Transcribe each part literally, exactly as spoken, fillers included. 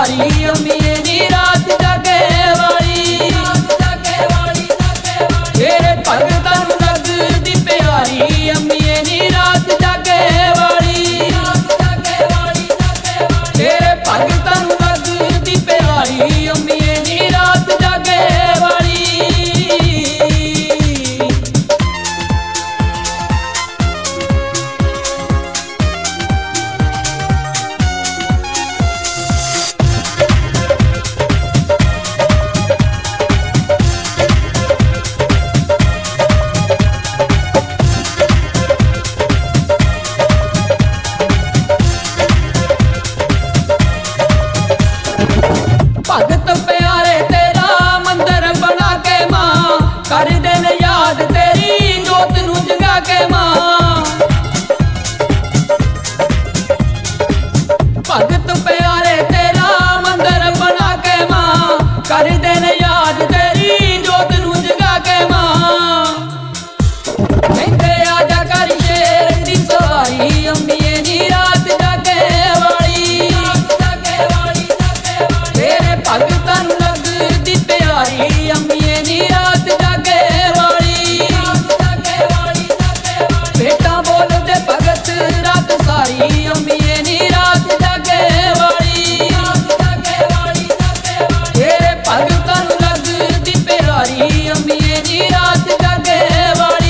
सारी अम्मीए नी रात जागे वाली तेरे भगतां नूं लगदी प्यारी अम्मीए नी रात जागे वाली तेरे भगतां नूं लगदी प्यारी अम्मीए नी रात जागे वाली। भगत प्यारे तेरा मंदिर बना के मां कर दिन याद तेरी जोत नूं जगा के मां। भगत प्यारे तेरा मंदिर बना के मां कर दिन याद तेरी जोत नूं जगा के मां। कहंदे आजा कर शेर दी सवारी अम्मीए नी रात जागे वाली तेरे भगतां नूं लगदी प्यारी अम्मीए नी रात जागे वाली। बेटा बोलदे भगत रात सारी अम्मीए नी रात जागे वाली तेरे भगतां नूं लगदी प्यारी अम्मीए नी रात जागे वाली।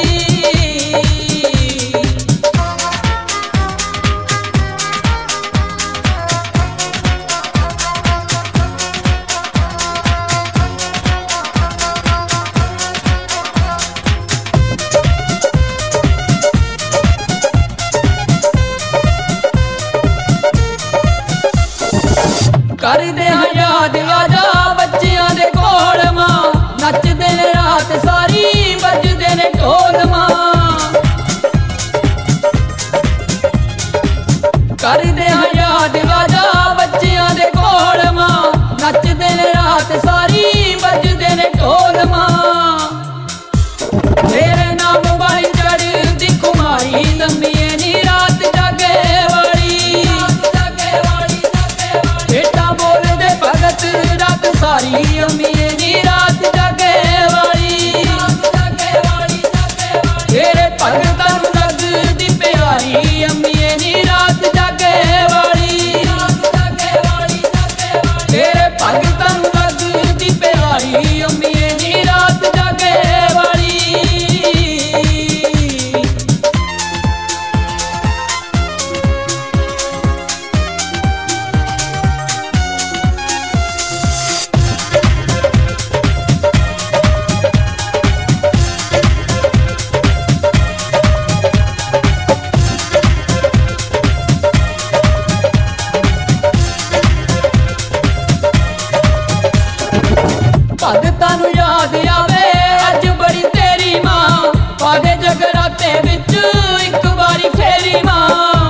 करदे हां याद आजा बच्चियां दे कोल मां नचदे ने रात सारी बजदे ने ढोल मां। करदे हां याद आजा बच्चियां दे कोल मां नचदे ने रात सारी बजदे ने ढोल मां। तेरे नाम वाली चढ़दी खुमारी अम्मीए नी रात जागे वाली बेटा बोलदे भगत रात सारी अम्मीए नी रात जागे वाली तेरे भगतां नूं लगदी प्यारी अम्मीए नी रात जागे वाली तेरे भगतां नूं लगदी प्यारी अम्मीए नी रात जागे वाली। भगतां नूं याद आवे अज बड़ी तेरी मां पादे जगराते विच इक बारी फेरी मां।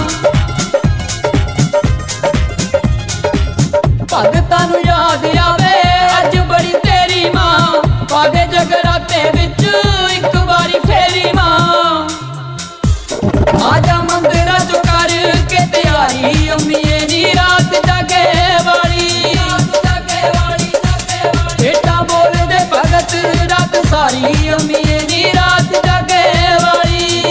भगतां नूं याद आवे अज बड़ी तेरी मां पादे जगराते विच इक बारी फेरी मां। आजा मंदिरां चों करके तैयारी अम्मीए नी रात जागे वाली बेटा बोलदे भगत रात सारी अम्मीए नी रात जागे वाली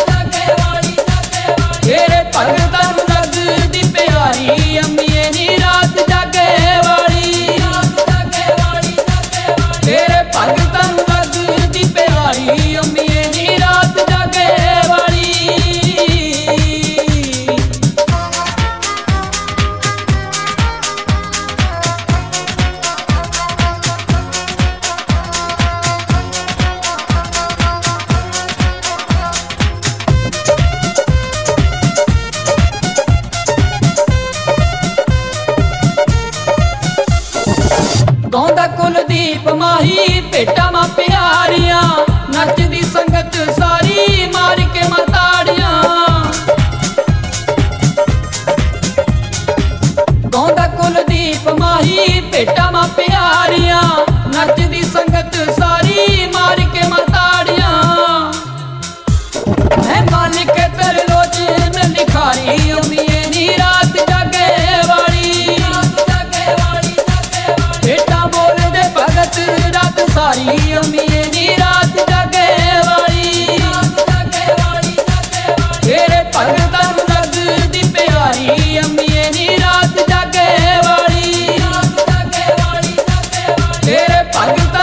तेरे भगतां नूं लगदी प्यारी अम्मीए नी रात जागे वाली तेरे भगतां नूं लगदी प्यारी अम्मीए नी रात जागे वाली। गाँदा कुलदीप माही भेटा मां प्यारियां नचदी संगत सारी मार के मताड़ियां। गाँदा कुलदीप माही भेटा मां प्यारियां नचदी संगत सारी मार के मताड़ियां। मैं मालिक तरलोचन लिखारी अम्मीए नी रात जागे वाली ਭਗਤ